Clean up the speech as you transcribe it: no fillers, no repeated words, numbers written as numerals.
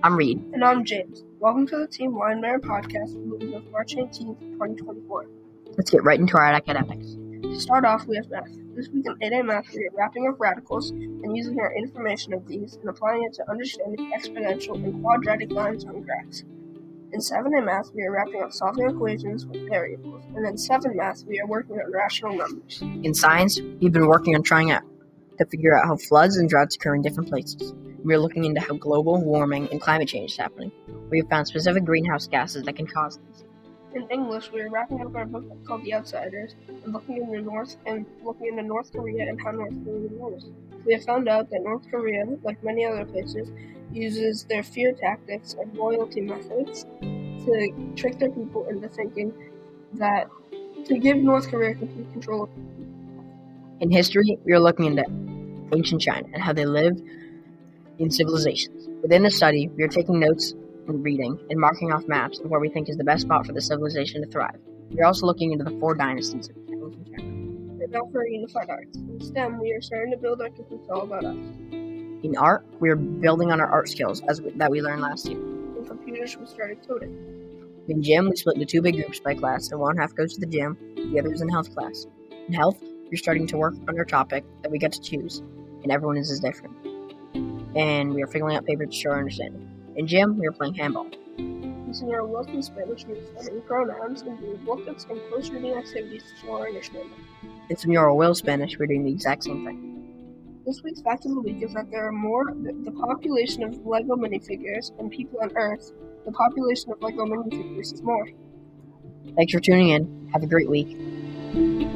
I'm Reed. And I'm James. Welcome to the Team Weinmeier podcast for the week of March 18th, 2024. Let's get right into our academics. To start off, we have math. This week in 8A Math, we are wrapping up radicals and using our information of these and applying it to understanding exponential and quadratic lines on graphs. In 7A Math, we are wrapping up solving equations with variables. And in 7 Math, we are working on rational numbers. In science, we've been working on trying to figure out how floods and droughts occur in different places. We are looking into how global warming and climate change is happening. We have found specific greenhouse gases that can cause this. In English, we are wrapping up our book called The Outsiders and looking into North Korea and how North Korea works. We have found out that North Korea, like many other places, uses their fear tactics and loyalty methods to trick their people into thinking that to give North Korea complete control. In history, we are looking into ancient China and how they live in civilizations. Within the study, we are taking notes and reading and marking off maps of where we think is the best spot for the civilization to thrive. We are also looking into the 4 dynasties of ancient China. And now for unified arts. In STEM, we are starting to build our It's All About Us. In art, we are building on our art skills that we learned last year. In computers, we started coding. In gym, we split into 2 big groups by class, so one half goes to the gym, the other is in health class. In health, we're starting to work on our topic that we get to choose, and everyone is different. And we are filling out papers to show our understanding. In gym, we are playing handball. In Senora Wilson Spanish, we are studying pronouns and doing booklets and close reading activities to show our understanding. In Senora Will Spanish, we're doing the exact same thing. This week's fact of the week is that there are the population of LEGO minifigures and people on Earth. The population of LEGO minifigures is more. Thanks for tuning in. Have a great week.